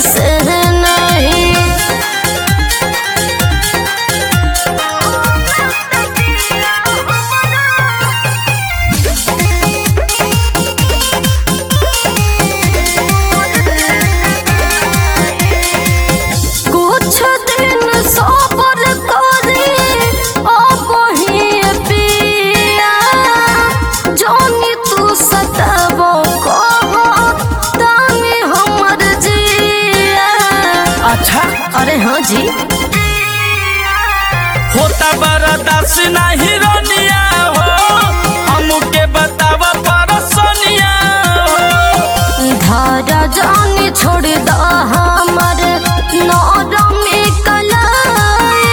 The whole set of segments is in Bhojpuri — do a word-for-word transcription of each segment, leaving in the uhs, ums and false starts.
से नहीं। कुछ दिन सबर करे अब ही पिया, जानी तू सताबो कहो तानी हमर जिया। अच्छा अरे हाँ जी, होता बर्दाश्त नहीं रोनिया हो, हमके बताव परसनिया हो। धारा जानी छोड़ दा हमर नरमी कलाई,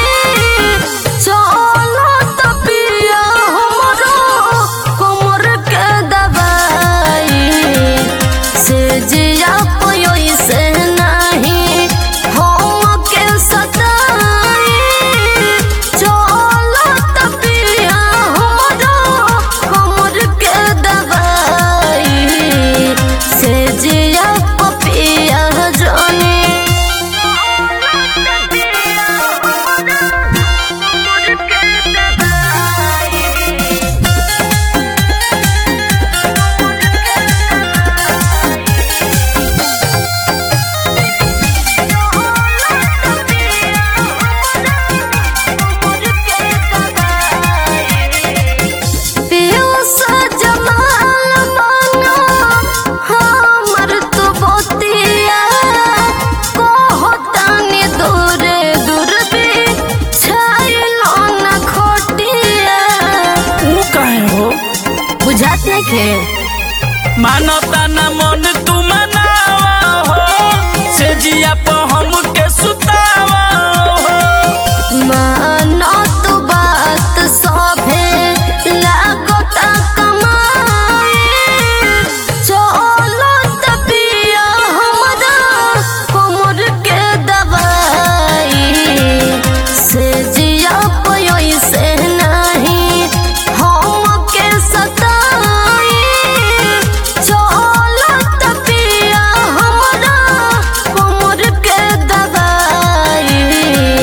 चलो त पिया हमरो कमर के दवाई। से जिया पयोई से नहीं हमके सताई, चलो त पिया हमरो कमर के दवाई। से जिया पपिया जानी बुझाते के मानता न मन तू मनावा हो, से जिया पे हमके सुतावा हो। मानो तू बात सभे लागता कमाई, चलो त पिया हमरा कमर के दवाई। से जिया पयोई से नहीं हमके सताई, चलो त पिया हमरा कमर के दवाई।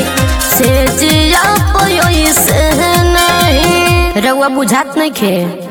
से जिया पयोई से नहीं। रउआ बुझात नहीं खे।